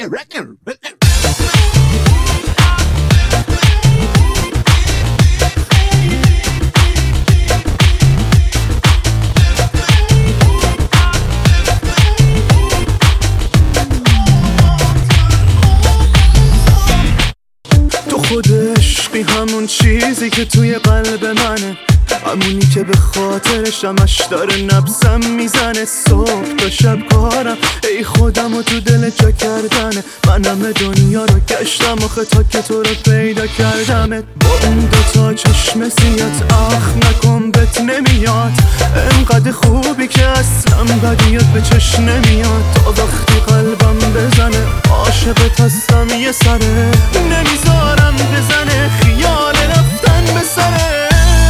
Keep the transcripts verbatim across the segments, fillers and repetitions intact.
خود عشقی همون چیزی که توی قلب منه، همونی که به خاطرش همش داره نبضم میزنه. صبح تا شب کارم ای خودم و تو دل جا کردنه. من همه دنیا رو گشتم آخه تا که تو رو پیدا کردمت. با اون دوتا چشم سیات آخ نکن بهت نمیاد، انقدر خوبی که اصلا بدیات به چشم نمیاد. تا وقتی قلبم بزنه عاشقت هستم یه سره، نمیذارم بزنه خیال رفتن به سره.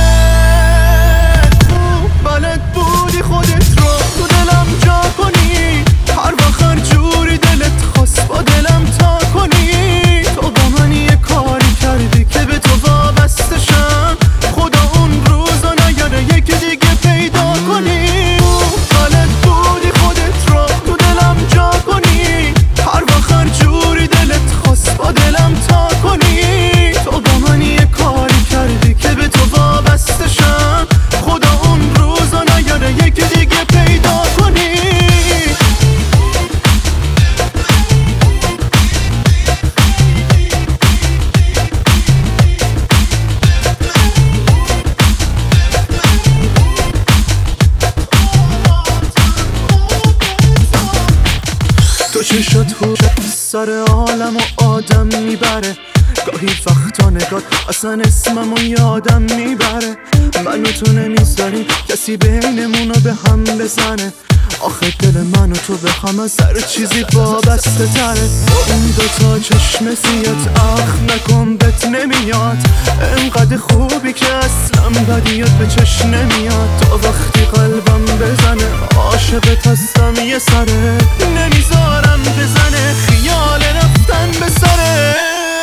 بلد بودی خودت رو تو دلم جا کنی، هر وقت هر جوری دلت خواست با دلم تا کنی. تو با من یه کاری کردی که به تو وابسته شم، خدا اون روزا نیاره یکی دیگه پیدا کنی. بلد بودی خودت رو تو دلم جا کنی، هر وقت هر جوری دلت خواست با دلم تا کنی. تو با من یه کاری کردی که به تو وابسته شم، خدا اون روزا نیاره یکی دیگه پیدا کنی. تو چشات هو سر عالم و آدم میبره، گاهی وقتا نگات اصلا اسممو یادم میبره. من و تو نمیذاریم کسی بینمونو به هم بزنه، آخه دل من و تو به هم از هر چیزی وابسته تره. اون دوتا چشم سیات آخ نکن بهت نمیاد، انقدر خوبی که اصلا بدیات به چشم نمیاد. تا وقتی قلبم بزنه عاشقت هستم یه سره، نمیذارم بزنه خیال رفتن به سره.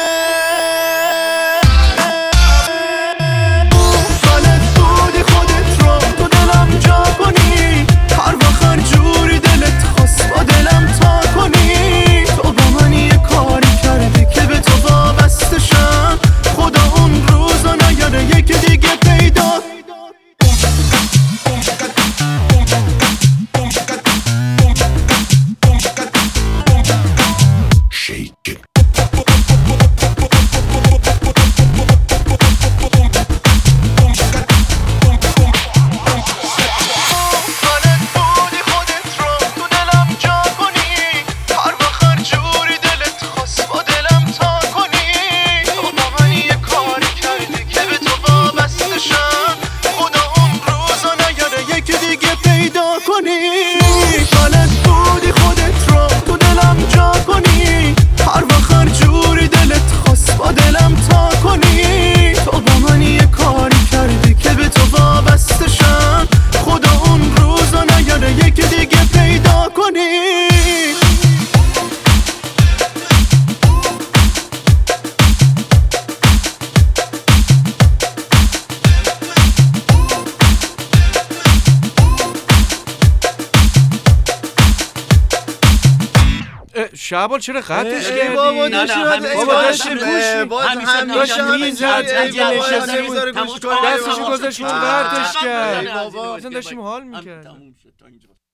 شعبان چرا قطعش کردی؟ بابا نه نه بابا داشتیم گوش باز همیشه میزد اگه نشسته بود دستشو گذاشت اون قطعش کرد بابا اصلا داشتیم حال میکرد.